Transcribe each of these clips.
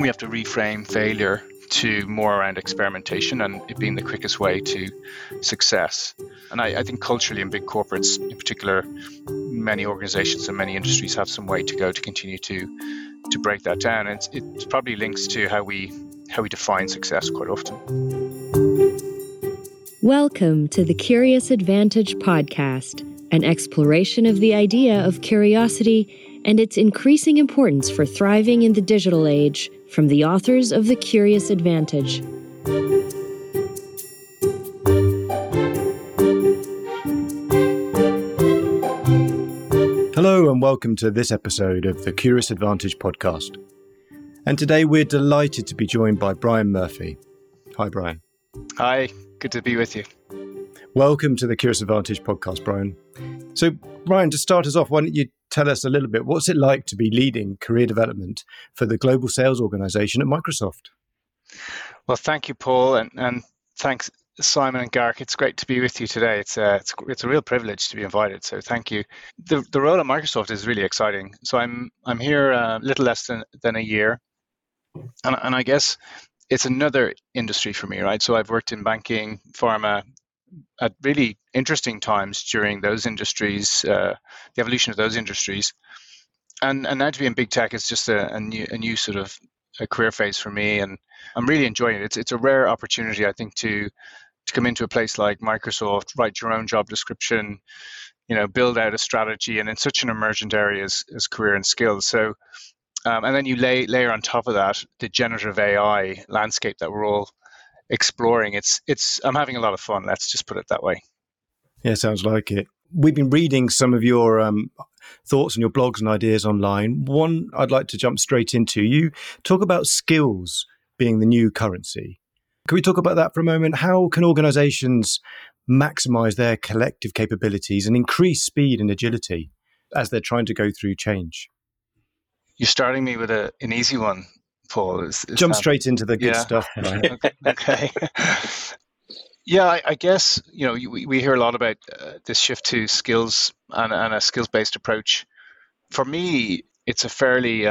we have to reframe failure to more around experimentation and it being the quickest way to success. And I think culturally in big corporates, in particular, many organizations and many industries have some way to go to continue to break that down. And it probably links to how we define success quite often. Welcome to the Curious Advantage podcast, an exploration of the idea of curiosity and its increasing importance for thriving in the digital age, from the authors of The Curious Advantage. Hello and welcome to this episode of the Curious Advantage podcast. And today we're delighted to be joined by Brian Murphy. Hi, Brian. Hi, good to be with you. Welcome to the Curious Advantage podcast, Brian. So, Brian, to start us off, why don't you tell us a little bit, what's it like to be leading career development for the global sales organization at Microsoft? Well, thank you, Paul, and thanks, Simon and Garrick. It's great to be with you today. It's a real privilege to be invited, so thank you. The role at Microsoft is really exciting. So I'm here a little less than a year, and I guess it's another industry for me, right? So I've worked in banking, pharma, at really interesting times during those industries, the evolution of those industries, and now to be in big tech is just a new sort of a career phase for me, and I'm really enjoying it. It's a rare opportunity, I think, to come into a place like Microsoft, write your own job description, build out a strategy, and in such an emergent area as career and skills. So, and then you layer on top of that the generative AI landscape that we're all exploring. I'm having a lot of fun. Let's just put it that way. Yeah, sounds like it. We've been reading some of your thoughts and your blogs and ideas online. One I'd like to jump straight into. You talk about skills being the new currency. Can we talk about that for a moment? How can organizations maximize their collective capabilities and increase speed and agility as they're trying to go through change? You're starting me with an easy one, Paul. Jump straight into the good stuff. Okay. Yeah, I guess, we hear a lot about this shift to skills and a skills-based approach. For me, it's a fairly,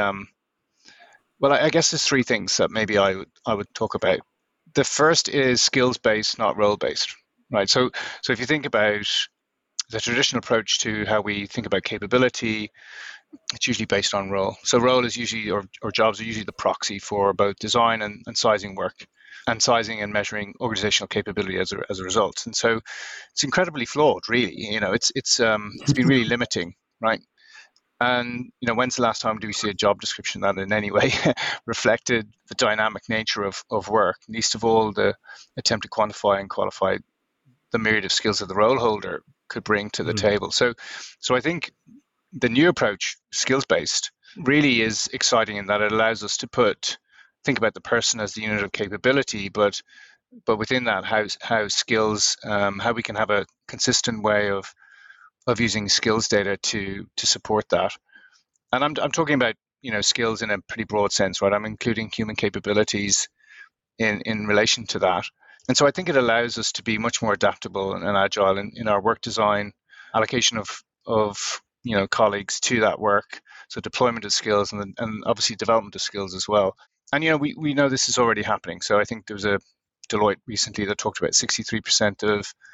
I guess there's three things that maybe I would talk about. The first is skills-based, not role-based, right? So if you think about the traditional approach to how we think about capability, it's usually based on role. So role is usually, or jobs are usually the proxy for both design and sizing work, and sizing and measuring organizational capability as a result. And so it's incredibly flawed, really. It's been really limiting, right? And when's the last time do we see a job description that in any way reflected the dynamic nature of work, least of all the attempt to quantify and qualify the myriad of skills that the role holder could bring to the table. So I think the new approach, skills-based, really is exciting in that it allows us to think about the person as the unit of capability, but within that, how skills, how we can have a consistent way of using skills data to support that. And I'm talking about skills in a pretty broad sense, right? I'm including human capabilities in relation to that. And so I think it allows us to be much more adaptable and agile in our work design, allocation of colleagues to that work, so deployment of skills and obviously development of skills as well. And we know this is already happening. So I think there was a Deloitte recently that talked about 63%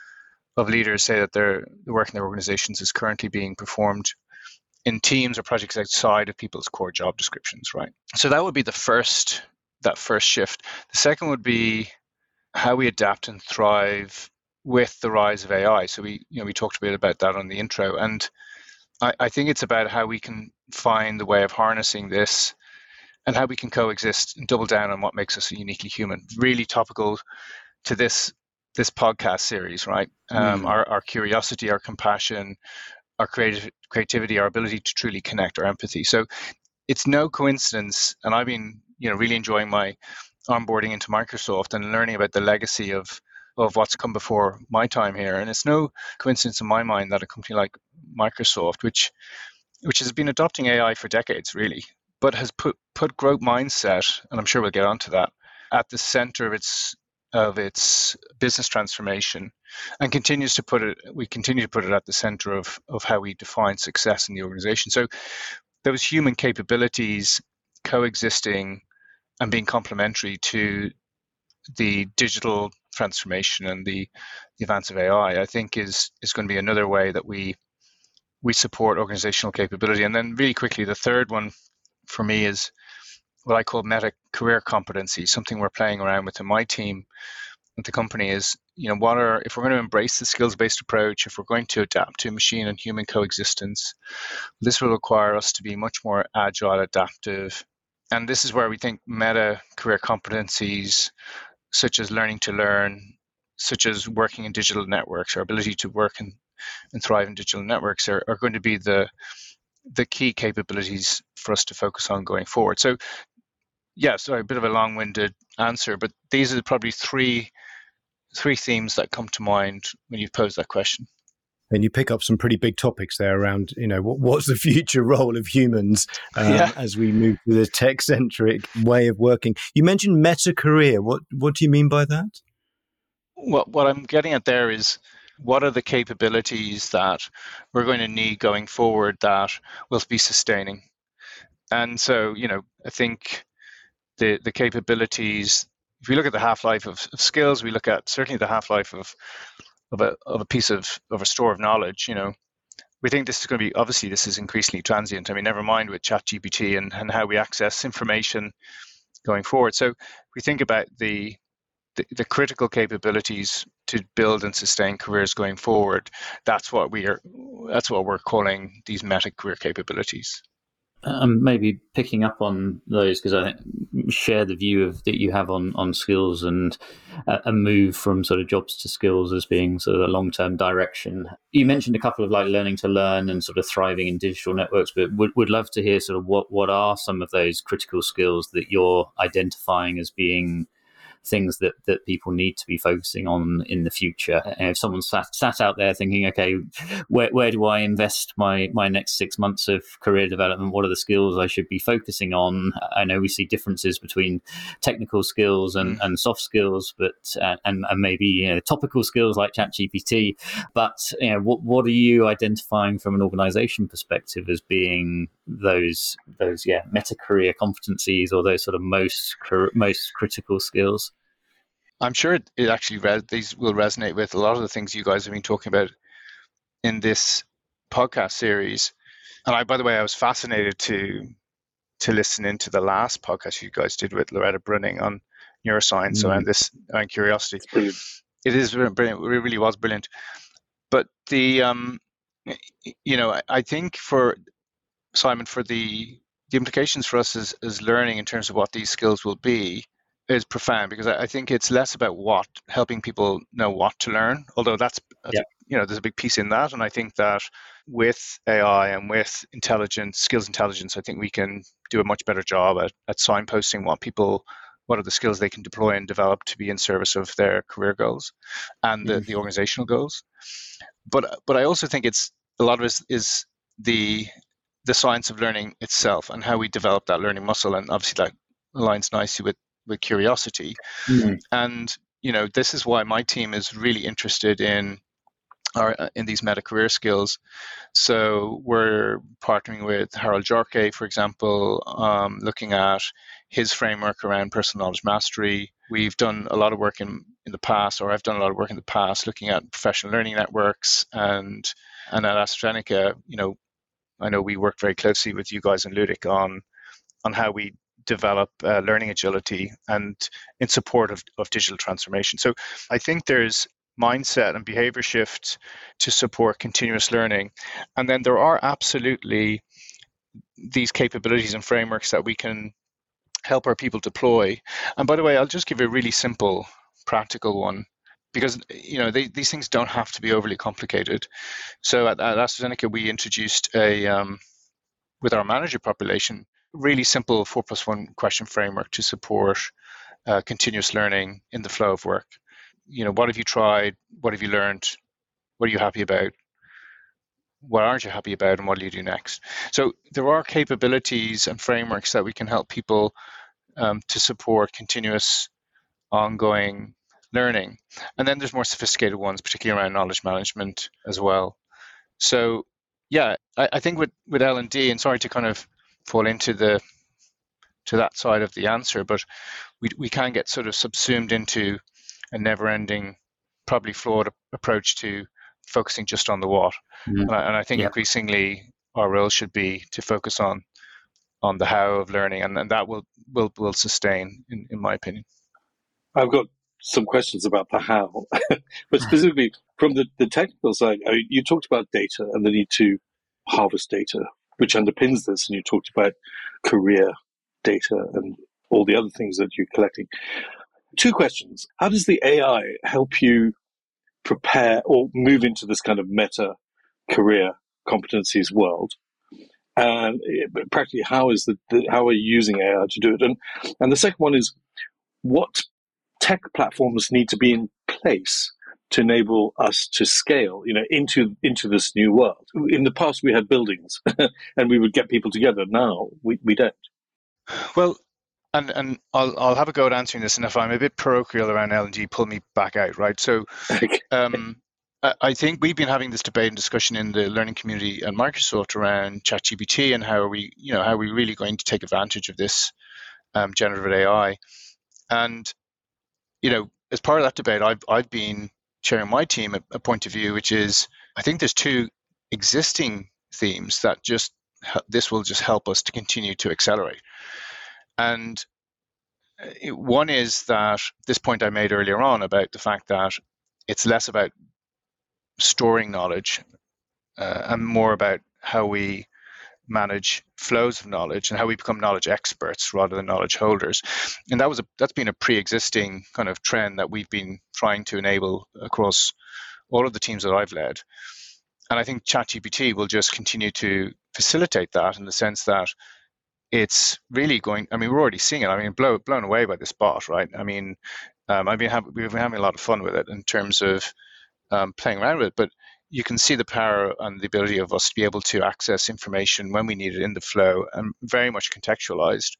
of leaders say that the work in their organizations is currently being performed in teams or projects outside of people's core job descriptions, right? So that would be that first shift. The second would be how we adapt and thrive with the rise of AI. So we talked a bit about that on the intro, and I think it's about how we can find the way of harnessing this and how we can coexist and double down on what makes us uniquely human. Really topical to this podcast series, right? Our curiosity, our compassion, our creativity, our ability to truly connect, our empathy. So it's no coincidence, and I've been really enjoying my onboarding into Microsoft and learning about the legacy of what's come before my time here. And it's no coincidence in my mind that a company like Microsoft, which has been adopting AI for decades, really, but has put growth mindset, and I'm sure we'll get onto that, at the center of its business transformation, and continue to put it at the center of how we define success in the organization. So those human capabilities coexisting and being complementary to the digital transformation and the advance of AI, I think is going to be another way that we support organizational capability. And then really quickly, the third one for me is what I call meta career competency, something we're playing around with in my team at the company is, if we're going to embrace the skills-based approach, if we're going to adapt to machine and human coexistence, this will require us to be much more agile, adaptive. And this is where we think meta career competencies, such as learning to learn, such as working in digital networks, our ability to work and thrive in digital networks are going to be the key capabilities for us to focus on going forward. So, yeah, sorry, a bit of a long-winded answer, but these are probably three themes that come to mind when you pose that question. And you pick up some pretty big topics there around, what's the future role of humans as we move to the tech-centric way of working. You mentioned meta-career. What do you mean by that? What I'm getting at there is, what are the capabilities that we're going to need going forward that will be sustaining? And so, I think the capabilities, if we look at the half-life of skills, we look at certainly the half-life of a piece of a store of knowledge. We think this is going to be, obviously this is increasingly transient. I mean, never mind with ChatGPT and how we access information going forward. So we think about the critical capabilities to build and sustain careers going forward. That's what we're calling these meta career capabilities. Maybe picking up on those, because I think share the view that you have on skills and a move from sort of jobs to skills as being sort of a long-term direction. You mentioned a couple of like learning to learn and sort of thriving in digital networks, but would love to hear sort of what are some of those critical skills that you're identifying as being things that people need to be focusing on in the future. And if someone sat out there thinking, okay, where do I invest my next 6 months of career development? What are the skills I should be focusing on? I know we see differences between technical skills and soft skills, but and maybe topical skills like ChatGPT. But what are you identifying from an organization perspective as being those meta career competencies, or those sort of most critical skills? I'm sure it actually these will resonate with a lot of the things you guys have been talking about in this podcast series. And by the way, I was fascinated to listen into the last podcast you guys did with Loretta Brunning on neuroscience around curiosity. It is brilliant. It really was brilliant. But the I think for Simon, for the implications for us as learning in terms of what these skills will be is profound, because I think it's less about helping people know what to learn, although that's there's a big piece in that. And I think that with AI and with skills intelligence, I think we can do a much better job at signposting what are the skills they can deploy and develop to be in service of their career goals and the organizational goals. But I also think it's a lot of it is the science of learning itself and how we develop that learning muscle, and obviously that aligns nicely with curiosity. And this is why my team is really interested in these meta career skills. So we're partnering with Harold Jarque, for example, looking at his framework around personal knowledge mastery. We've done a lot of work in the past, or I've done a lot of work in the past, looking at professional learning networks, and at AstraZeneca, I know we work very closely with you guys in Ludic on how we develop learning agility and in support of digital transformation. So I think there's mindset and behavior shift to support continuous learning. And then there are absolutely these capabilities and frameworks that we can help our people deploy. And by the way, I'll just give a really simple, practical one, because these things don't have to be overly complicated. So at AstraZeneca, we introduced with our manager population, really simple 4+1 question framework to support continuous learning in the flow of work. What have you tried? What have you learned? What are you happy about? What aren't you happy about? And what do you do next? So there are capabilities and frameworks that we can help people to support continuous, ongoing learning. And then there's more sophisticated ones, particularly around knowledge management as well. So yeah, I think with L&D, and sorry to kind of fall into the that side of the answer, but we can get sort of subsumed into a never-ending, probably flawed approach to focusing just on the what. And I think increasingly our role should be to focus on the how of learning, and that will sustain, in my opinion. I've got some questions about the how, but specifically from the technical side, I mean, you talked about data and the need to harvest data, which underpins this, and you talked about career data and all the other things that you're collecting. Two questions. How does the AI help you prepare or move into this kind of meta career competencies world? And practically, how are you using AI to do it? And the second one is, what tech platforms need to be in place to enable us to scale, into this new world? In the past, we had buildings and we would get people together. Now we don't. Well, and I'll have a go at answering this, and if I'm a bit parochial around L&D, pull me back out, right? So I think we've been having this debate and discussion in the learning community at Microsoft around ChatGPT and how are we really going to take advantage of this generative AI. And, as part of that debate, I've been sharing my team a point of view, which is I think there's two existing themes that this will just help us to continue to accelerate. And one is that this point I made earlier on about the fact that it's less about storing knowledge and more about how we manage flows of knowledge and how we become knowledge experts rather than knowledge holders. And that's been a pre-existing kind of trend that we've been trying to enable across all of the teams that I've led. And I think ChatGPT will just continue to facilitate that in the sense that it's really we're already seeing it. Blown away by this bot, right? We've been having a lot of fun with it in terms of playing around with it, but you can see the power and the ability of us to be able to access information when we need it in the flow and very much contextualized.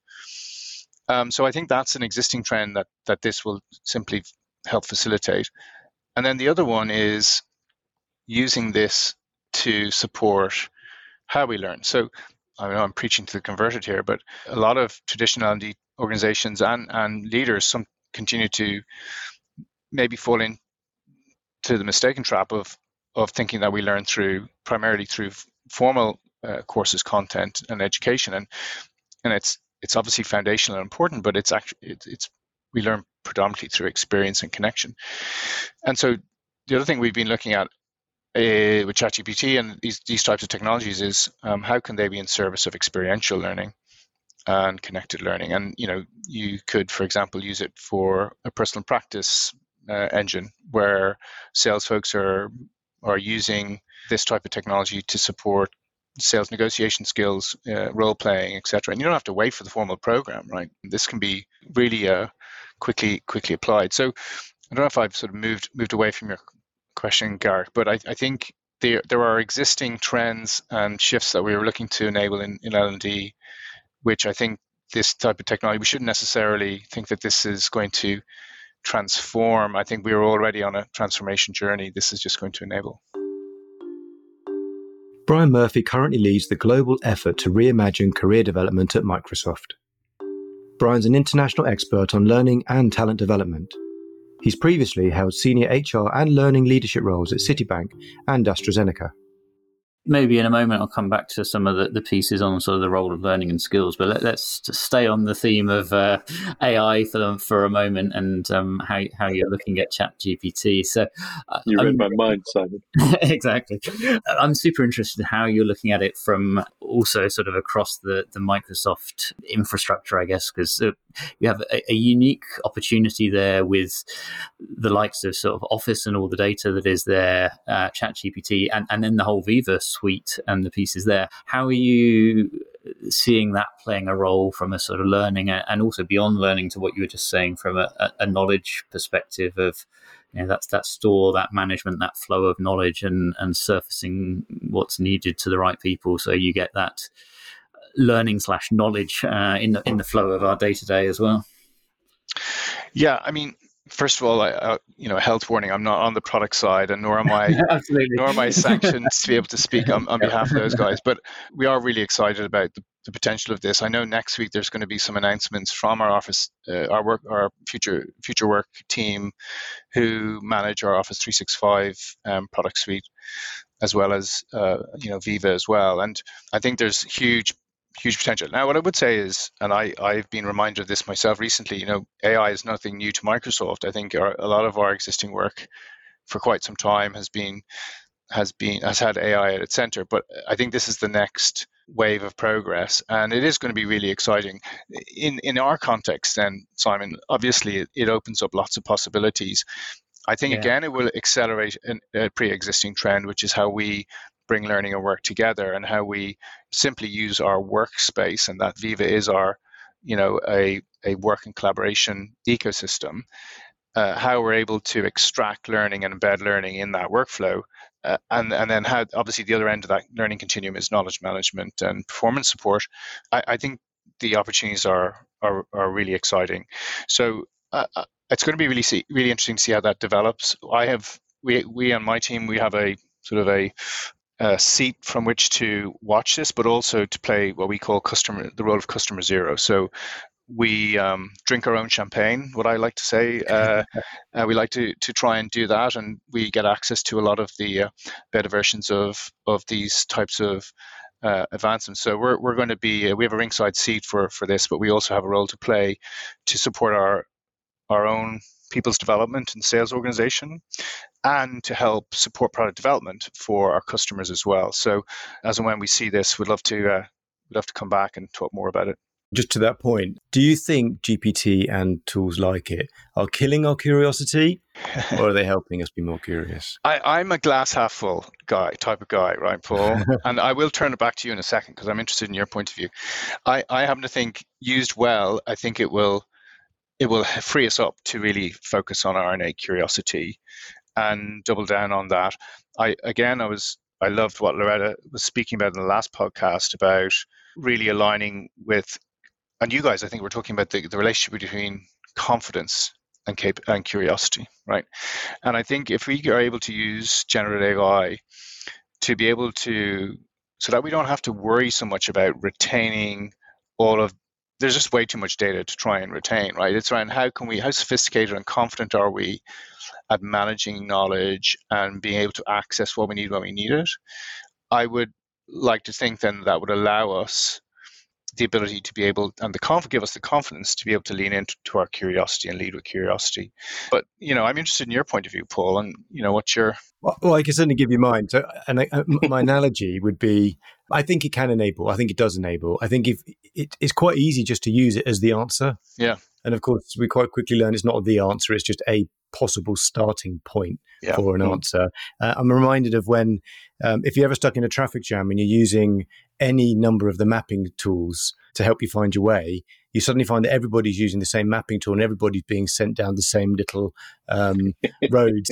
So I think that's an existing trend that this will simply help facilitate. And then the other one is using this to support how we learn. So I know I'm preaching to the converted here, but a lot of traditional L&D organizations and leaders continue to maybe fall into the mistaken trap of thinking that we learn primarily through formal courses, content, and education, and it's obviously foundational and important, but we learn predominantly through experience and connection. And so the other thing we've been looking at with ChatGPT and these types of technologies is how can they be in service of experiential learning and connected learning? And you could, for example, use it for a personal practice engine where sales folks are using this type of technology to support sales negotiation skills, role playing, etc. And you don't have to wait for the formal program, right? This can be really quickly applied. So I don't know if I've sort of moved away from your question, Gareth, but I think there are existing trends and shifts that we are looking to enable in L&D, which I think this type of technology, we shouldn't necessarily think that this is going to transform. I think we're already on a transformation journey. This is just going to enable. Brian Murphy currently leads the global effort to reimagine career development at Microsoft. Brian's an international expert on learning and talent development. He's previously held senior HR and learning leadership roles at Citibank and AstraZeneca. Maybe in a moment I'll come back to some of the pieces on sort of the role of learning and skills, but let's stay on the theme of AI for a moment and how you're looking at ChatGPT. So you read my mind, Simon. Exactly. I'm super interested in how you're looking at it from also sort of across the Microsoft infrastructure, I guess, because you have a unique opportunity there with the likes of sort of Office and all the data that is there, ChatGPT, and then the whole Viva suite and the pieces there. How are you seeing that playing a role from a sort of learning and also beyond learning to what you were just saying from a knowledge perspective of that store, that management, that flow of knowledge and surfacing what's needed to the right people so you get that learning / knowledge in the flow of our day-to-day as well? Yeah, I mean, first of all, a health warning. I'm not on the product side, and nor am I nor am I sanctioned to be able to speak on behalf of those guys. But we are really excited about the the potential of this. I know next week there's going to be some announcements from our office, our future work team, who manage our Office 365 product suite, as well as Viva as well. And I think there's huge potential. Now, what I would say is, and I've been reminded of this myself recently, AI is nothing new to Microsoft. I think a lot of our existing work for quite some time has had AI at its center. But I think this is the next wave of progress, and it is going to be really exciting. In our context, then, Simon, obviously it opens up lots of possibilities. I think, again, it will accelerate a pre-existing trend, which is how we bring learning and work together, and how we simply use our workspace, and that Viva is our, a work and collaboration ecosystem, how we're able to extract learning and embed learning in that workflow. And then how, obviously, the other end of that learning continuum is knowledge management and performance support. I think the opportunities are really exciting. So it's going to be really interesting to see how that develops. We on my team, we have a sort of a seat from which to watch this, but also to play what we call the role of customer zero. So we drink our own champagne, what I like to say. We like to try and do that, and we get access to a lot of the beta versions of these types of advancements. So we're going to be, we have a ringside seat for this, but we also have a role to play to support our own people's development and sales organization, and to help support product development for our customers as well. So as and when we see this, we'd love to come back and talk more about it. Just to that point, do you think GPT and tools like it are killing our curiosity, or are they helping us be more curious? I'm a glass half full type of guy, right, Paul? And I will turn it back to you in a second, because I'm interested in your point of view. I happen to think, used well, I think it will free us up to really focus on our innate curiosity and double down on that. I loved what Loretta was speaking about in the last podcast about really aligning with, and you guys, I think we're talking about the relationship between confidence and curiosity, right? And I think if we are able to use generative AI to be able to, so that we don't have to worry so much about retaining there's just way too much data to try and retain, right? It's around how sophisticated and confident are we at managing knowledge and being able to access what we need when we need it. I would like to think then that would allow us the ability to be able, and give us the confidence to be able to lean into our curiosity and lead with curiosity. But, I'm interested in your point of view, Paul, and, what's your... Well, I can certainly give you mine. So, and my analogy would be, I think it can enable. I think it does enable. I think if it's quite easy just to use it as the answer. Yeah. And of course, we quite quickly learn it's not the answer. It's just a possible starting point for an answer. I'm reminded of when, if you're ever stuck in a traffic jam and you're using any number of the mapping tools to help you find your way, you suddenly find that everybody's using the same mapping tool and everybody's being sent down the same little roads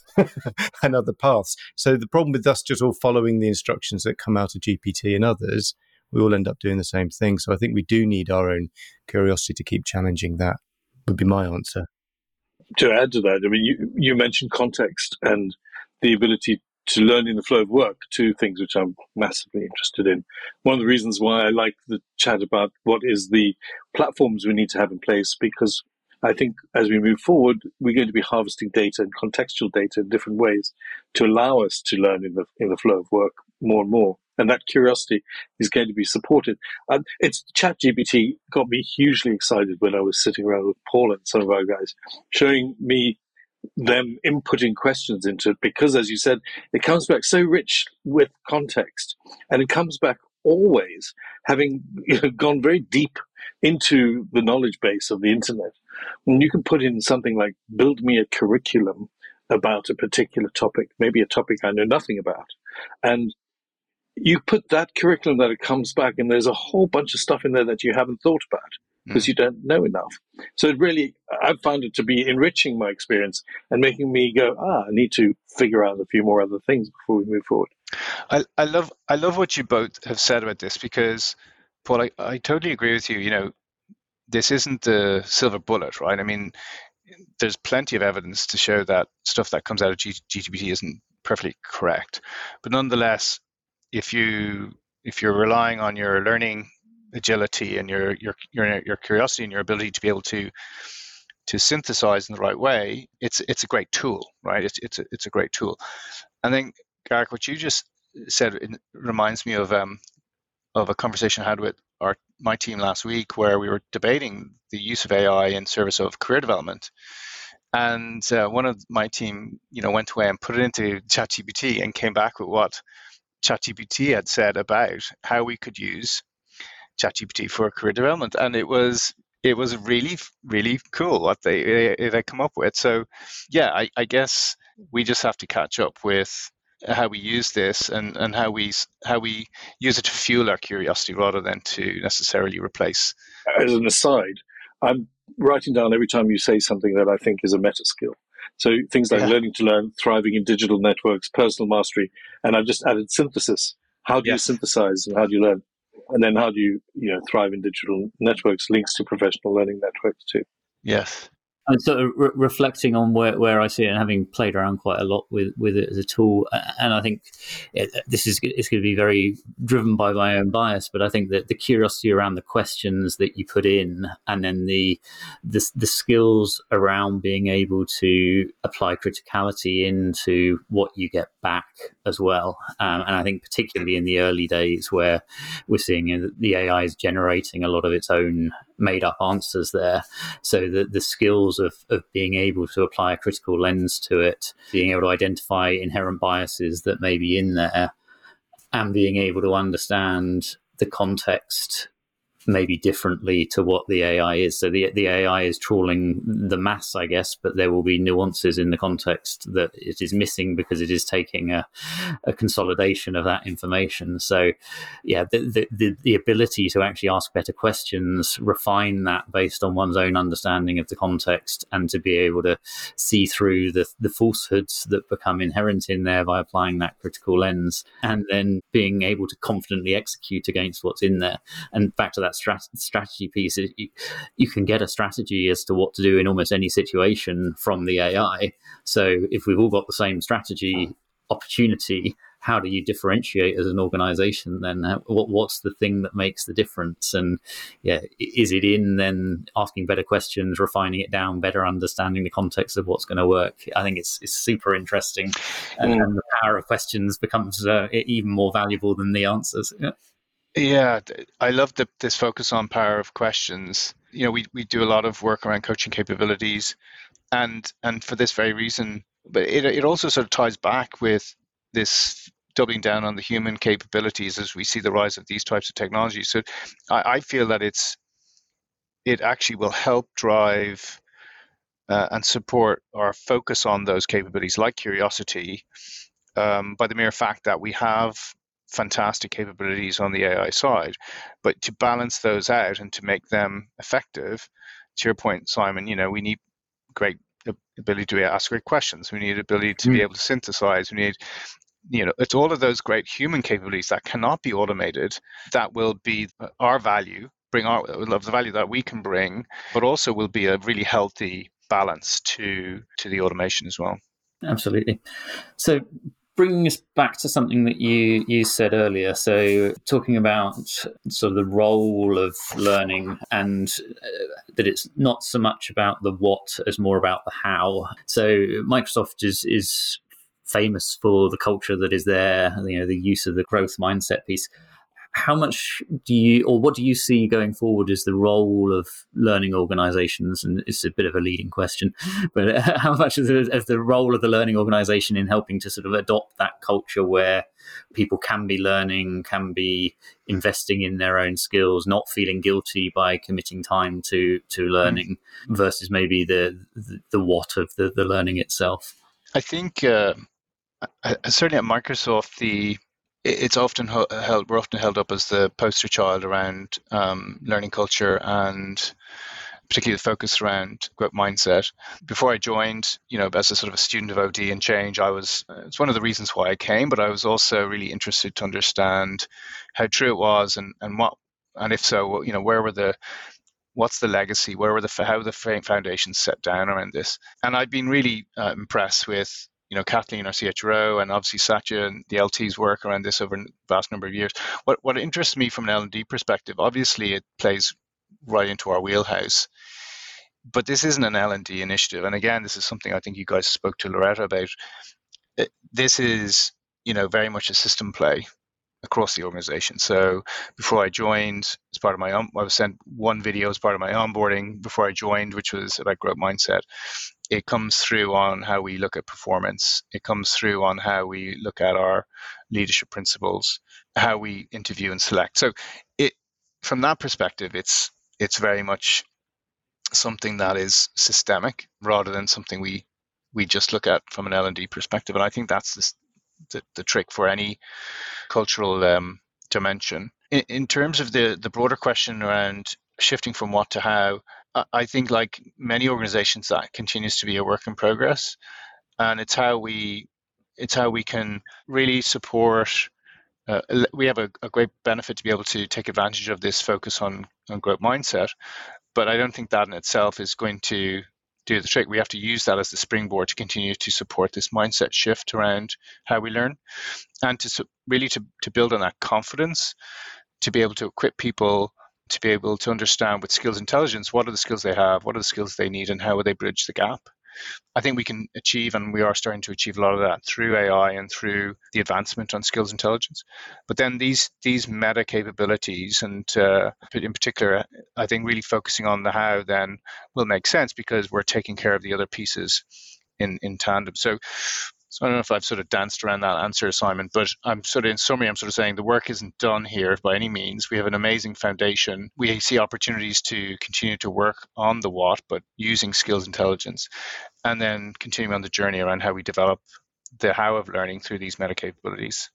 and other paths. So the problem with us just all following the instructions that come out of GPT and others, we all end up doing the same thing. So I think we do need our own curiosity to keep challenging. That would be my answer. To add to that, I mean, you mentioned context and the ability to learn in the flow of work, two things which I'm massively interested in. One of the reasons why I like the chat about what is the platforms we need to have in place, because I think as we move forward, we're going to be harvesting data and contextual data in different ways to allow us to learn in the flow of work more and more. And that curiosity is going to be supported. It's ChatGPT got me hugely excited when I was sitting around with Paul and some of our guys, showing me them inputting questions into it, because, as you said, it comes back so rich with context, and it comes back always having gone very deep into the knowledge base of the internet. When you can put in something like, build me a curriculum about a particular topic, maybe a topic I know nothing about, and you put that curriculum that it comes back, and there's a whole bunch of stuff in there that you haven't thought about because you don't know enough. So it really, I've found it to be enriching my experience and making me go, I need to figure out a few more other things before we move forward. I love what you both have said about this, because, Paul, I totally agree with you. This isn't the silver bullet, right? I mean, there's plenty of evidence to show that stuff that comes out of GPT isn't perfectly correct. But nonetheless, if you're relying on your learning agility and your curiosity and your ability to be able to synthesize in the right way, it's a great tool, right? It's a great tool. And then, Garrick, what you just said, it reminds me of a conversation I had with my team last week, where we were debating the use of AI in service of career development. And one of my team, went away and put it into ChatGPT and came back with what ChatGPT had said about how we could use ChatGPT for career development, and it was really, really cool what they come up with. So, yeah, I guess we just have to catch up with how we use this and how we use it to fuel our curiosity rather than to necessarily replace. As an aside, I'm writing down every time you say something that I think is a meta skill. So things like learning to learn, thriving in digital networks, personal mastery, and I've just added synthesis. How do you synthesize and how do you learn? And then how do you thrive in digital networks links to professional learning networks too. Yes. And sort of reflecting on where I see it and having played around quite a lot with it as a tool, and I think it's going to be very driven by my own bias, but I think that the curiosity around the questions that you put in, and then the skills around being able to apply criticality into what you get back as well, and I think particularly in the early days where we're seeing the AI is generating a lot of its own made up answers there, so the skills of being able to apply a critical lens to it, being able to identify inherent biases that may be in there, and being able to understand the context maybe differently to what the AI is. So the AI is trawling the mass, I guess, but there will be nuances in the context that it is missing because it is taking a consolidation of that information. So yeah, the ability to actually ask better questions, refine that based on one's own understanding of the context, and to be able to see through the falsehoods that become inherent in there by applying that critical lens, and then being able to confidently execute against what's in there. And back to that strategy piece, you can get a strategy as to what to do in almost any situation from the AI. So if we've all got the same strategy opportunity, how do you differentiate as an organization then? What's the thing that makes the difference? And yeah, is it in then asking better questions, refining it down, better understanding the context of what's going to work? I think it's super interesting, and the power of questions becomes even more valuable than the answers. Yeah, I love this focus on power of questions. We do a lot of work around coaching capabilities, and for this very reason. But it also sort of ties back with this doubling down on the human capabilities as we see the rise of these types of technologies. So I feel that it actually will help drive and support our focus on those capabilities like curiosity by the mere fact that we have fantastic capabilities on the AI side, but to balance those out and to make them effective, to your point, Simon, we need great ability to ask great questions. We need ability to be able to synthesize. We need, it's all of those great human capabilities that cannot be automated that will be our value, the value that we can bring, but also will be a really healthy balance to the automation as well. Absolutely. So bringing us back to something that you said earlier, so talking about sort of the role of learning, and that it's not so much about the what as more about the how. So Microsoft is famous for the culture that is there, the use of the growth mindset piece. How much what do you see going forward as the role of learning organizations? And it's a bit of a leading question, but how much is the role of the learning organization in helping to sort of adopt that culture where people can be learning, can be investing in their own skills, not feeling guilty by committing time to learning, versus maybe the what of the learning itself? I think certainly at Microsoft, it's often we're often held up as the poster child around learning culture, and particularly the focus around growth mindset. Before I joined, as a sort of a student of OD and change, it's one of the reasons why I came, but I was also really interested to understand how true it was, and if so, what's the legacy? How were the foundations set down around this? And I've been really impressed with Kathleen, our CHRO, and obviously Satya and the LT's work around this over a vast number of years. What interests me from an L&D perspective, obviously it plays right into our wheelhouse, but this isn't an L&D initiative. And again, this is something I think you guys spoke to Loretta about. This is, very much a system play across the organization. So before I joined, as part of I was sent one video as part of my onboarding before I joined, which was about growth mindset. It comes through on how we look at performance. It comes through on how we look at our leadership principles, how we interview and select. So from that perspective, it's very much something that is systemic rather than something we just look at from an L&D perspective. And I think that's the trick for any cultural dimension. In terms of the broader question around shifting from what to how, I think like many organizations that continues to be a work in progress, and it's how we can really support. We have a great benefit to be able to take advantage of this focus on growth mindset, but I don't think that in itself is going to do the trick. We have to use that as the springboard to continue to support this mindset shift around how we learn, and to really to build on that confidence, to be able to equip people to be able to understand with skills intelligence, what are the skills they have, what are the skills they need, and how will they bridge the gap. I think we can achieve, and we are starting to achieve a lot of that through AI and through the advancement on skills intelligence. But then these meta capabilities, and in particular, I think really focusing on the how then will make sense because we're taking care of the other pieces in tandem. So I don't know if I've sort of danced around that answer, Simon, but in summary, I'm saying the work isn't done here by any means. We have an amazing foundation. We see opportunities to continue to work on the what, but using skills intelligence, and then continuing on the journey around how we develop the how of learning through these meta capabilities.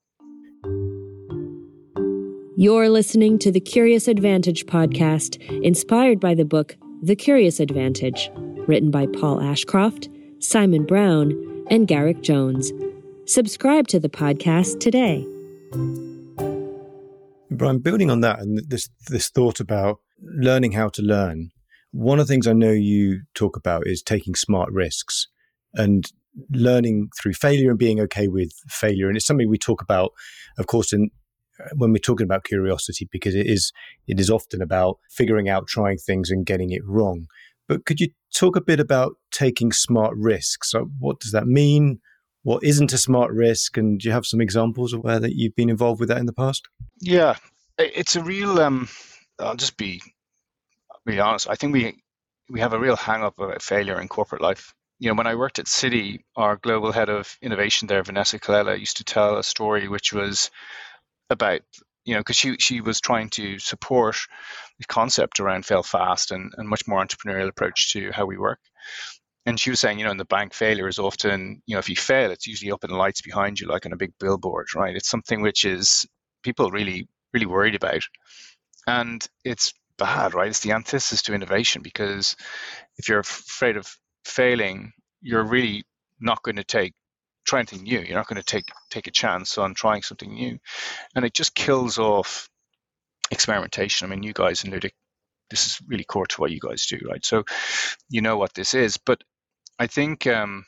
You're listening to the Curious Advantage podcast, inspired by the book The Curious Advantage, written by Paul Ashcroft, Simon Brown, and Garrick Jones. Subscribe to the podcast today. Brian, building on that and this thought about learning how to learn, one of the things I know you talk about is taking smart risks and learning through failure and being okay with failure. And it's something we talk about, of course, when we're talking about curiosity, because it is often about figuring out, trying things and getting it wrong. But could you talk a bit about taking smart risks? So what does that mean? What isn't a smart risk? And do you have some examples of where that you've been involved with that in the past? Yeah, it's a real, I'll just be really honest. I think we have a real hang-up about failure in corporate life. When I worked at Citi, our global head of innovation there, Vanessa Colella, used to tell a story which was about, because she was trying to support the concept around fail fast and much more entrepreneurial approach to how we work. And she was saying, in the bank, failure is often, if you fail, it's usually up in the lights behind you, like on a big billboard, right? It's something which is people really, really worried about. And it's bad, right? It's the antithesis to innovation, because if you're afraid of failing, you're really not going to try anything new. You're not going to take a chance on trying something new. And it just kills off experimentation. I mean, you guys in Ludic, this is really core to what you guys do, right? So you know what this is. But I think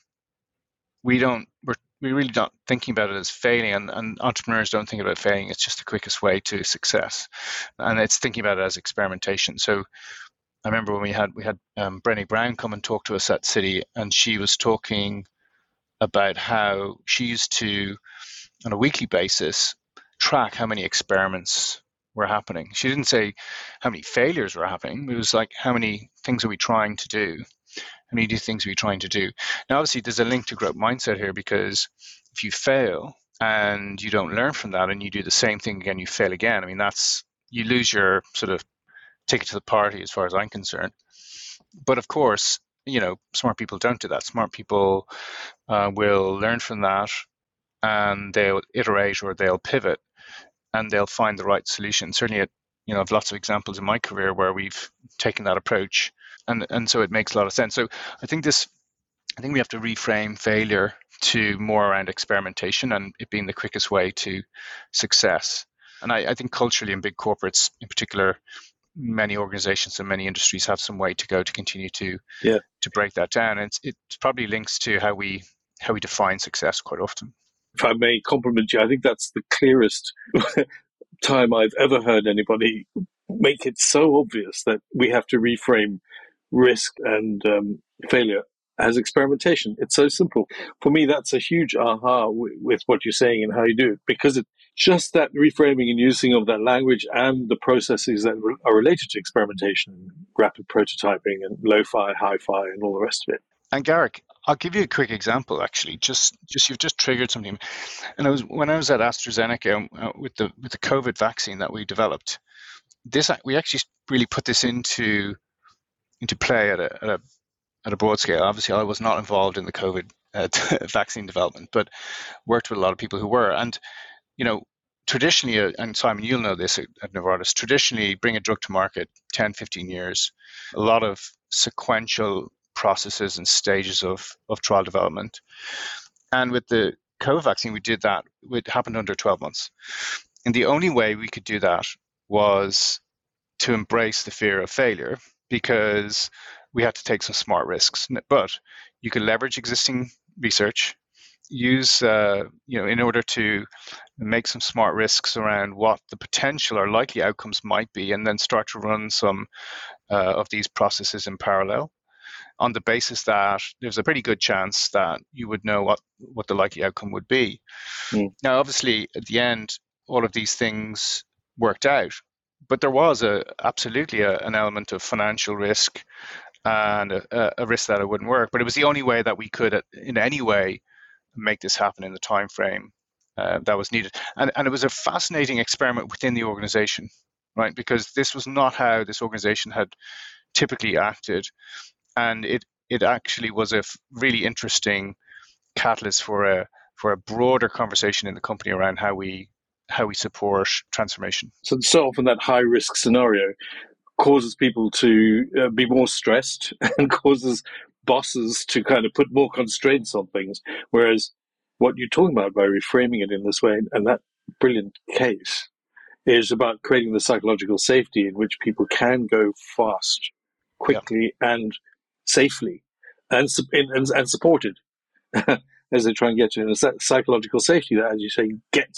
we're really not thinking about it as failing, and entrepreneurs don't think about failing. It's just the quickest way to success. And it's thinking about it as experimentation. So I remember when we had Brené Brown come and talk to us at Citi, and she was talking about how she used to, on a weekly basis, track how many experiments were happening. She didn't say how many failures were happening. It was like, how many things are we trying to do? How many things are we trying to do? Now, obviously, there's a link to growth mindset here, because if you fail and you don't learn from that and you do the same thing again, you fail again. I mean, you lose your sort of ticket to the party as far as I'm concerned. But of course, smart people don't do that. Smart people will learn from that, and they'll iterate or they'll pivot, and they'll find the right solution. Certainly, I have lots of examples in my career where we've taken that approach, and so it makes a lot of sense. So I think we have to reframe failure to more around experimentation and it being the quickest way to success. And I think culturally in big corporates, in particular, many organizations and many industries have some way to go to continue to break that down. And it probably links to how we define success quite often. If I may compliment you, I think that's the clearest time I've ever heard anybody make it so obvious that we have to reframe risk and failure as experimentation. It's so simple. For me, that's a huge aha with what you're saying and how you do it, because it's just that reframing and using of that language and the processes that are related to experimentation, rapid prototyping and lo-fi, hi-fi and all the rest of it. And Garrick, I'll give you a quick example. Actually, just you've just triggered something. And when I was at AstraZeneca with the COVID vaccine that we developed, we actually really put this into play at a broad scale. Obviously, I was not involved in the COVID vaccine development, but worked with a lot of people who were. And traditionally, and Simon, you'll know this at Novartis, traditionally bring a drug to market 10, 15 years, a lot of sequential processes and stages of trial development. And with the COVID vaccine, we did that. It happened under 12 months. And the only way we could do that was to embrace the fear of failure, because we had to take some smart risks. But you could leverage existing research, use, in order to make some smart risks around what the potential or likely outcomes might be, and then start to run some of these processes in parallel, on the basis that there's a pretty good chance that you would know what the likely outcome would be. Now, obviously, at the end, all of these things worked out, but there was absolutely an element of financial risk and a risk that it wouldn't work. But it was the only way that we could, in any way, make this happen in the time frame that was needed. And it was a fascinating experiment within the organization, right? Because this was not how this organization had typically acted. And it actually was a really interesting catalyst for a broader conversation in the company around how we support transformation. So often that high risk scenario causes people to be more stressed and causes bosses to kind of put more constraints on things. Whereas what you're talking about by reframing it in this way, and that brilliant case, is about creating the psychological safety in which people can go fast, quickly, and safely, and supported as they try and get to it. And it's that psychological safety that, as you say,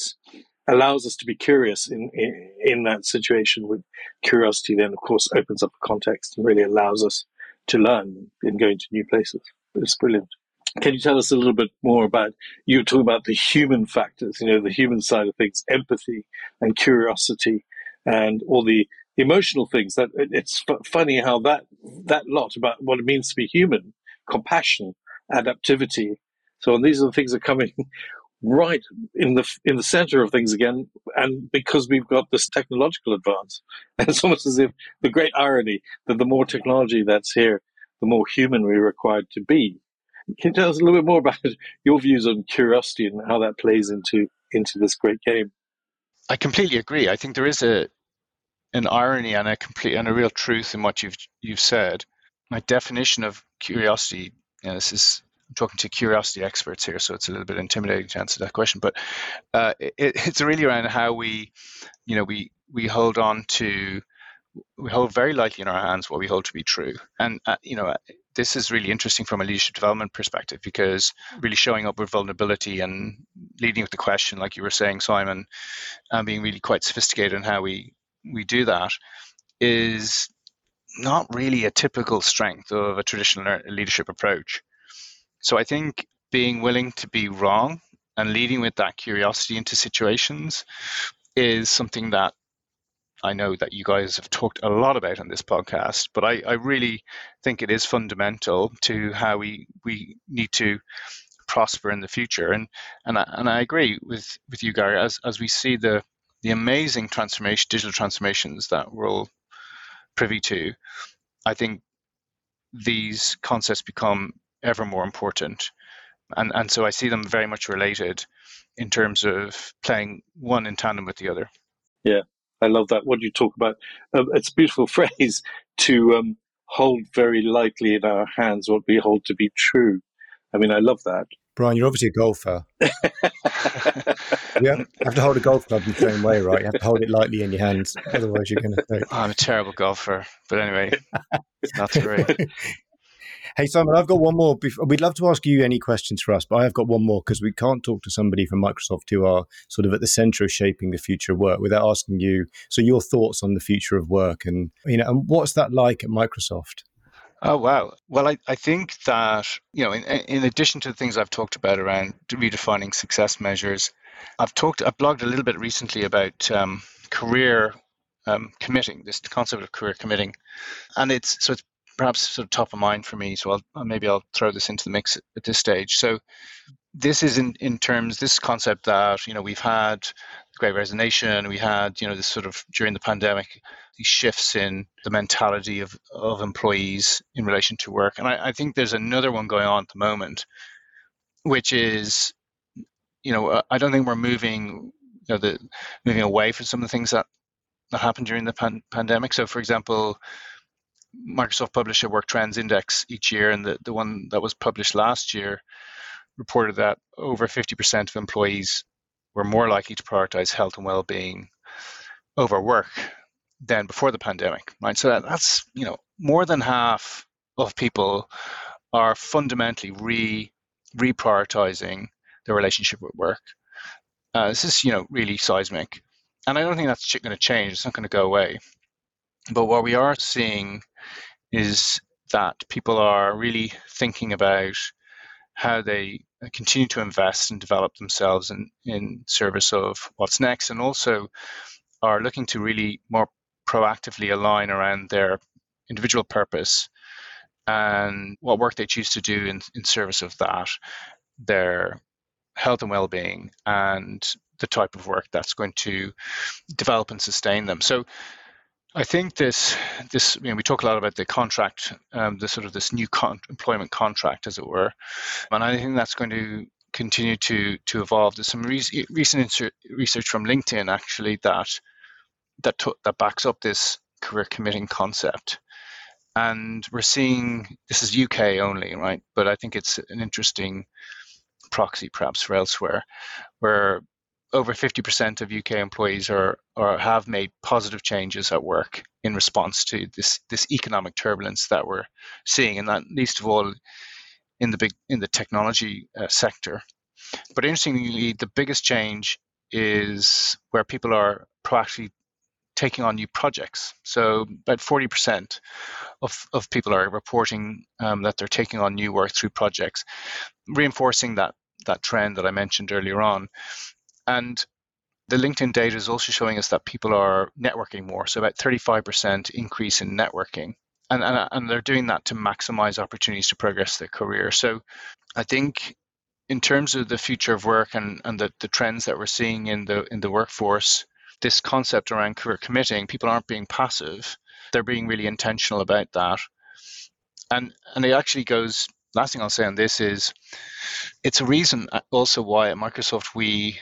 allows us to be curious in that situation. With curiosity, then of course opens up the context and really allows us to learn and go into new places. It's brilliant. Can you tell us a little bit more about, you were talking about the human factors, the human side of things, empathy and curiosity and all the emotional things. That it's funny how that lot about what it means to be human, compassion, adaptivity. So these are the things that are coming right in the center of things again, and because we've got this technological advance, and it's almost as if the great irony that the more technology that's here, the more human we're required to be. Can you tell us a little bit more about your views on curiosity and how that plays into this great game? I completely agree. I think there is an irony and a real truth in what you've said. My definition of curiosity, I'm talking to curiosity experts here, so it's a little bit intimidating to answer that question, but it's really around how we hold very lightly in our hands what we hold to be true. And this is really interesting from a leadership development perspective, because really showing up with vulnerability and leading with the question, like you were saying, Simon, and being really quite sophisticated in how we do that, is not really a typical strength of a traditional leadership approach. So I think being willing to be wrong and leading with that curiosity into situations is something that I know that you guys have talked a lot about on this podcast, but I really think it is fundamental to how we need to prosper in the future. And I agree with you, Gary, as we see the amazing digital transformations that we're all privy to. I think these concepts become ever more important. And so I see them very much related in terms of playing one in tandem with the other. Yeah, I love that. What you talk about, it's a beautiful phrase to hold very lightly in our hands what we hold to be true. I mean, I love that. Brian, you're obviously a golfer. You have to hold a golf club the same way, right? You have to hold it lightly in your hands, otherwise you're going to... I'm a terrible golfer, but anyway, that's great. Hey, Simon, I've got one more. We'd love to ask you any questions for us, but I have got one more because we can't talk to somebody from Microsoft who are sort of at the center of shaping the future of work without asking you, so your thoughts on the future of work and what's that like at Microsoft? Oh, wow. Well, I think that, in addition to the things I've talked about around redefining success measures, I've blogged a little bit recently about career committing, this concept of career committing. And it's perhaps sort of top of mind for me. So maybe I'll throw this into the mix at this stage. So this is in terms, this concept that, we've had the Great Resignation, we had, this sort of during the pandemic, these shifts in the mentality of employees in relation to work. And I think there's another one going on at the moment, which is, I don't think we're moving, moving away from some of the things that happened during the pandemic. So, for example, Microsoft published a Work Trends Index each year, and the one that was published last year reported that over 50% of employees were more likely to prioritize health and well-being over work than before the pandemic, right? So that's, more than half of people are fundamentally reprioritizing their relationship with work. This is, really seismic. And I don't think that's going to change. It's not going to go away. But what we are seeing is that people are really thinking about how they continue to invest and develop themselves in service of what's next, and also are looking to really more proactively align around their individual purpose and what work they choose to do in service of that, their health and well-being, and the type of work that's going to develop and sustain them. So I think this we talk a lot about the contract, this new employment contract, as it were, and I think that's going to continue to evolve. There's some recent research from LinkedIn actually that backs up this career committing concept, and we're seeing, this is UK only, right? But I think it's an interesting proxy perhaps for elsewhere, where over 50% of UK employees are have made positive changes at work in response to this economic turbulence that we're seeing, and that least of all in the technology sector. But interestingly, the biggest change is where people are proactively taking on new projects. So about 40% of people are reporting that they're taking on new work through projects, reinforcing that trend that I mentioned earlier on. And the LinkedIn data is also showing us that people are networking more, so about 35% increase in networking. And they're doing that to maximize opportunities to progress their career. So I think in terms of the future of work and the trends that we're seeing in the workforce, this concept around career committing, people aren't being passive, they're being really intentional about that. And it actually goes, last thing I'll say on this is, it's a reason also why at Microsoft we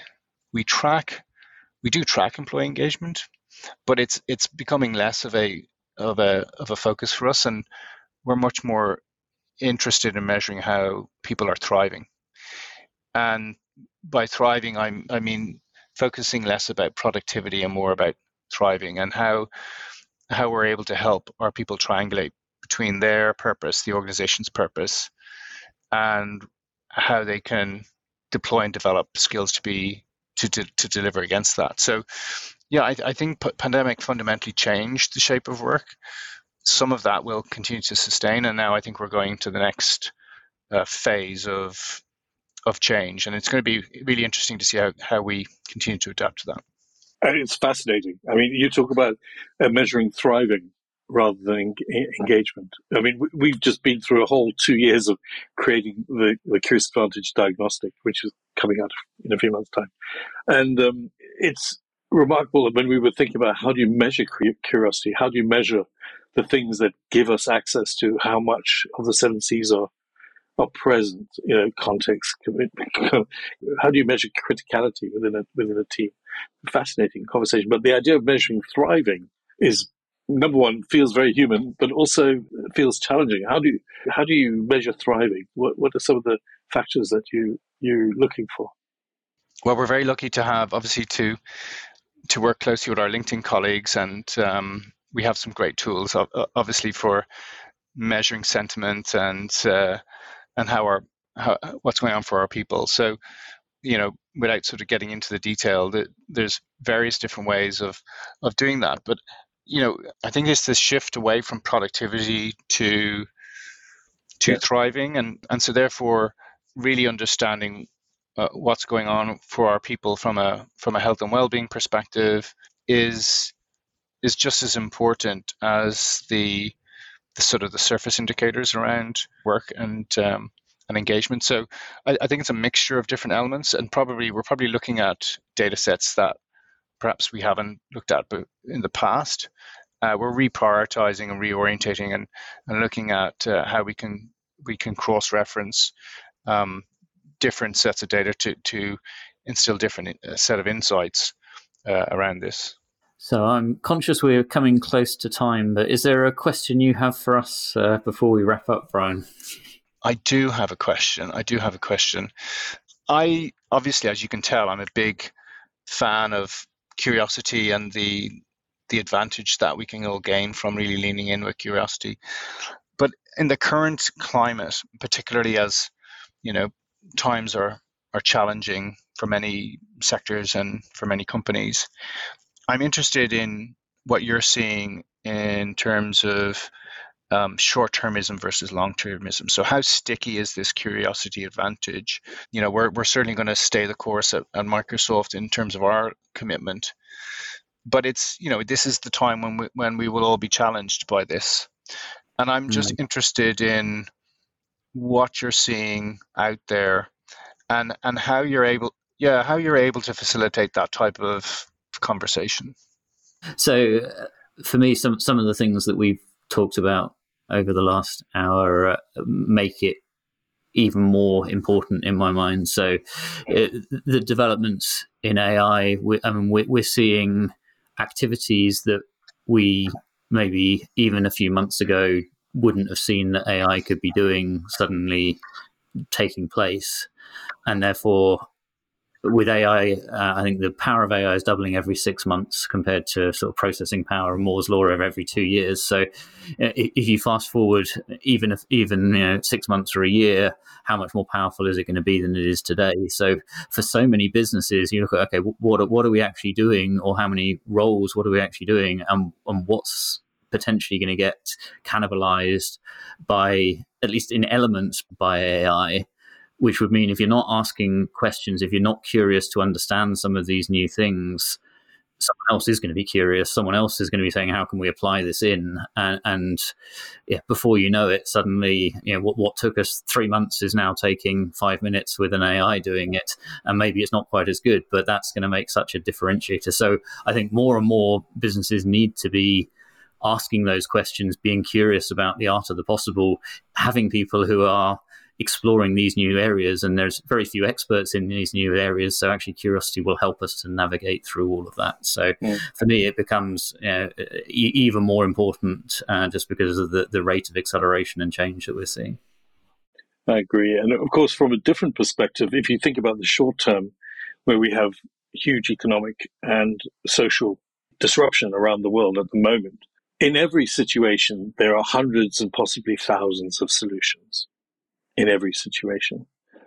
do track employee engagement, but it's becoming less of a focus for us, and we're much more interested in measuring how people are thriving. And by thriving, I mean focusing less about productivity and more about thriving, and how we're able to help our people triangulate between their purpose, the organization's purpose, and how they can deploy and develop skills to deliver against that. So, yeah, I think pandemic fundamentally changed the shape of work. Some of that will continue to sustain, and now I think we're going to the next phase of change, and it's going to be really interesting to see how we continue to adapt to that. It's fascinating. I mean, you talk about measuring thriving rather than engagement. I mean, we've just been through a whole 2 years of creating the Curious Advantage diagnostic, which is coming out in a few months' time. And it's remarkable that when we were thinking about how do you measure curiosity, how do you measure the things that give us access to how much of the 7 C's are present, context, commitment. How do you measure criticality within a team? Fascinating conversation. But the idea of measuring thriving is, number one, feels very human, but also feels challenging. How do you measure thriving? What are some of the factors that you're looking for? Well, we're very lucky to have, obviously, to work closely with our LinkedIn colleagues, and we have some great tools, obviously, for measuring sentiment and how what's going on for our people. So, without sort of getting into the detail, there's various different ways of doing that. But I think it's this shift away from productivity to thriving, and so therefore really understanding what's going on for our people from a health and well-being perspective is just as important as the sort of the surface indicators around work and engagement. So I think it's a mixture of different elements, and we're probably looking at data sets that perhaps we haven't looked at in the past. We're reprioritizing and reorientating and looking at how we can cross-reference different sets of data to instill different set of insights around this. So I'm conscious we're coming close to time, but is there a question you have for us before we wrap up, Brian? I do have a question. I obviously, as you can tell, I'm a big fan of curiosity and the advantage that we can all gain from really leaning in with curiosity. But in the current climate, particularly as times are challenging for many sectors and for many companies, I'm interested in what you're seeing in terms of short-termism versus long-termism. So how sticky is this curiosity advantage? We're certainly going to stay the course at Microsoft in terms of our commitment, but it's this is the time when we will all be challenged by this, and I'm just interested in what you're seeing out there and how you're able to facilitate that type of conversation. So for me, some of the things that we've talked about over the last hour make it even more important in my mind. So the developments in AI, we're seeing activities that we maybe even a few months ago wouldn't have seen that AI could be doing suddenly taking place. And therefore, with AI, I think the power of AI is doubling every 6 months compared to sort of processing power and Moore's law of every 2 years. So if you fast forward even 6 months or a year, how much more powerful is it going to be than it is today? So for so many businesses, you look at, okay, what are we actually doing, or how many roles, what are we actually doing, and what's potentially going to get cannibalized by, at least in elements, by AI, which would mean if you're not asking questions, if you're not curious to understand some of these new things, someone else is going to be curious. Someone else is going to be saying, how can we apply this in? And before you know it, suddenly, what took us 3 months is now taking 5 minutes with an AI doing it. And maybe it's not quite as good, but that's going to make such a differentiator. So I think more and more businesses need to be asking those questions, being curious about the art of the possible, having people who are exploring these new areas, and there's very few experts in these new areas, so actually curiosity will help us to navigate through all of that. So for me, it becomes even more important just because of the rate of acceleration and change that we're seeing. I agree. And of course, from a different perspective, if you think about the short term, where we have huge economic and social disruption around the world at the moment, in every situation, there are hundreds and possibly thousands of solutions in every situation.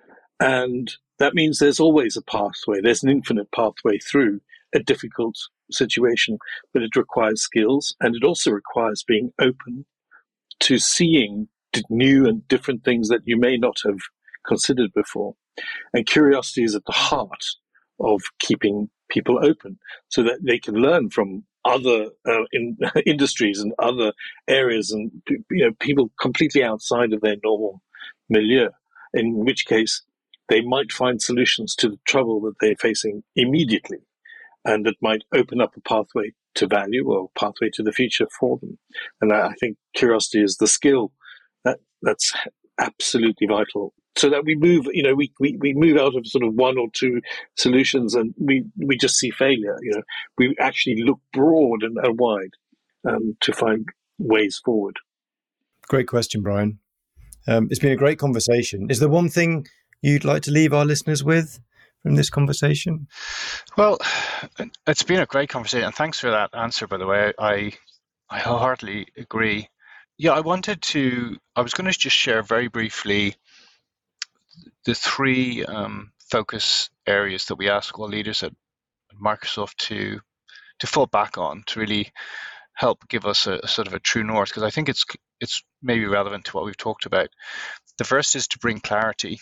And that means there's always a pathway. There's an infinite pathway through a difficult situation, but it requires skills, and it also requires being open to seeing new and different things that you may not have considered before. And curiosity is at the heart of keeping people open so that they can learn from other industries and other areas, and people completely outside of their normal milieu, in which case they might find solutions to the trouble that they're facing immediately, and that might open up a pathway to value or a pathway to the future for them. And I think curiosity is the skill that's absolutely vital, so that we move, we move out of sort of one or two solutions and we just see failure. We actually look broad and wide to find ways forward. Great question, Brian. It's been a great conversation. Is there one thing you'd like to leave our listeners with from this conversation? Well, it's been a great conversation, and thanks for that answer, by the way. I wholeheartedly agree. Yeah, I was going to just share very briefly the three focus areas that we ask all leaders at Microsoft to fall back on, to really help give us a sort of a true north, because I think it's maybe relevant to what we've talked about. The first is to bring clarity.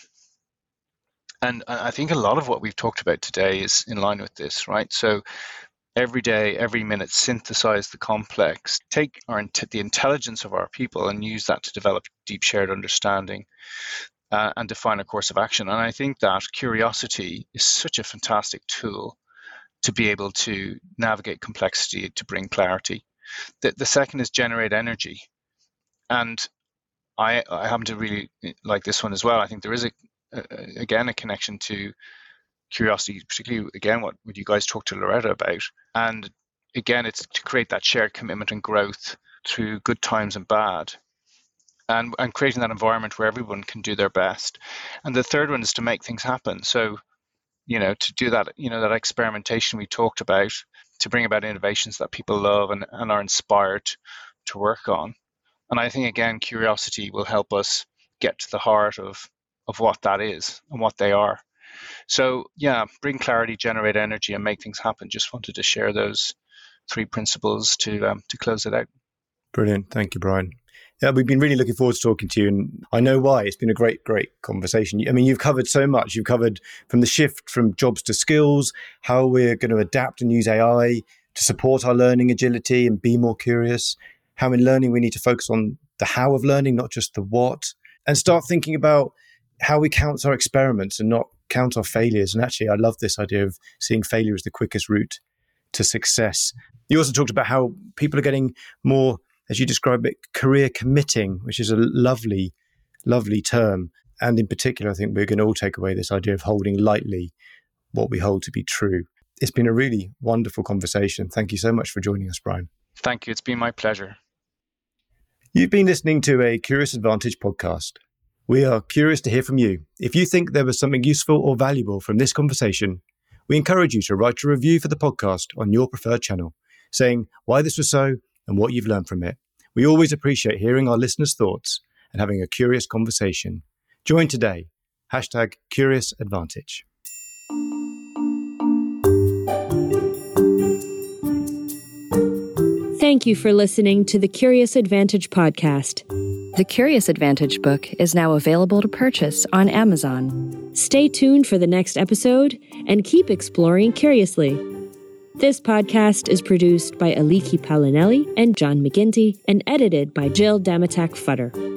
And I think a lot of what we've talked about today is in line with this, right? So every day, every minute, synthesize the complex, take the intelligence of our people and use that to develop deep shared understanding and define a course of action. And I think that curiosity is such a fantastic tool to be able to navigate complexity, to bring clarity. The second is generate energy. And I happen to really like this one as well. I think there is again a connection to curiosity, particularly again what you guys talked to Loretta about. And again, it's to create that shared commitment and growth through good times and bad, and creating that environment where everyone can do their best. And the third one is to make things happen. So, to do that, that experimentation we talked about, to bring about innovations that people love and are inspired to work on. And I think, again, curiosity will help us get to the heart of what that is and what they are. So, yeah, bring clarity, generate energy, and make things happen. Just wanted to share those three principles to close it out. Brilliant. Thank you, Brian. Yeah, we've been really looking forward to talking to you, and I know why. It's been a great conversation. I mean, you've covered so much. You've covered from the shift from jobs to skills, how we're going to adapt and use AI to support our learning agility and be more curious, how in learning we need to focus on the how of learning, not just the what, and start thinking about how we count our experiments and not count our failures. And actually, I love this idea of seeing failure as the quickest route to success. You also talked about how people are getting more, as you describe it, career committing, which is a lovely, lovely term. And in particular, I think we're going to all take away this idea of holding lightly what we hold to be true. It's been a really wonderful conversation. Thank you so much for joining us, Brian. Thank you. It's been my pleasure. You've been listening to a Curious Advantage podcast. We are curious to hear from you. If you think there was something useful or valuable from this conversation, we encourage you to write a review for the podcast on your preferred channel, saying why this was so and what you've learned from it. We always appreciate hearing our listeners' thoughts and having a curious conversation. Join today. #CuriousAdvantage. Thank you for listening to the Curious Advantage podcast. The Curious Advantage book is now available to purchase on Amazon. Stay tuned for the next episode and keep exploring curiously. This podcast is produced by Aliki Palinelli and John McGinty and edited by Jill Damatak Futter.